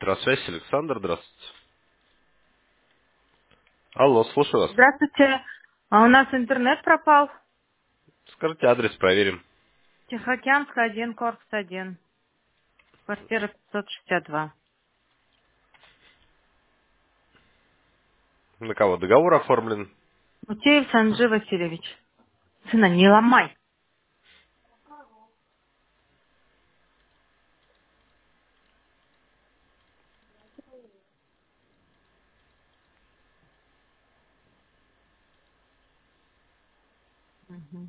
Электросвязь, Александр, здравствуйте. Алло, слушаю вас. Здравствуйте. А у нас интернет пропал. Скажите адрес, проверим. Тихоокеанская, 1, корпус 1. Квартира 562. На кого договор оформлен? Мутеев Санджи Васильевич. Сына, не ломай. Мгм.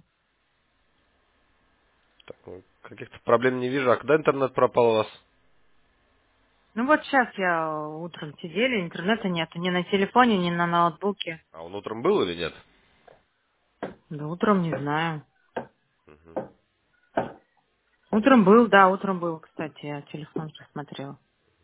Так, ну, каких-то проблем не вижу. А когда интернет пропал у вас? Ну вот сейчас я утром сидели, интернета нету ни на телефоне, ни на ноутбуке. А он утром был или нет? Да утром не знаю. Мгм. Утром был, да, утром был, кстати, я телефон посмотрела.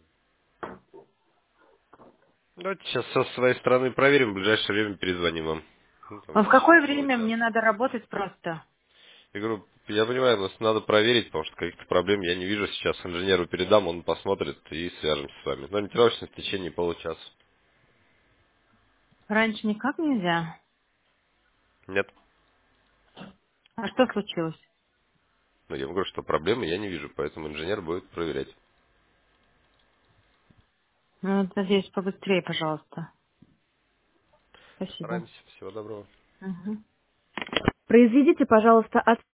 Давайте сейчас со своей стороны проверим, в ближайшее время перезвоним вам. Ну, там, А в в какое течение время получаса. мне надо работать просто? Я говорю, я понимаю, но надо проверить, потому что каких-то проблем я не вижу сейчас. Инженеру передам, он посмотрит и свяжемся с вами. Но ориентировочно в течение получаса. Раньше никак нельзя. Нет? А что случилось? Ну, я вам говорю, что проблемы я не вижу, поэтому инженер будет проверять. Ну, вот, надеюсь, побыстрее, пожалуйста. Спасибо. Постараемся. Всего доброго. Мгм. Произведите, пожалуйста,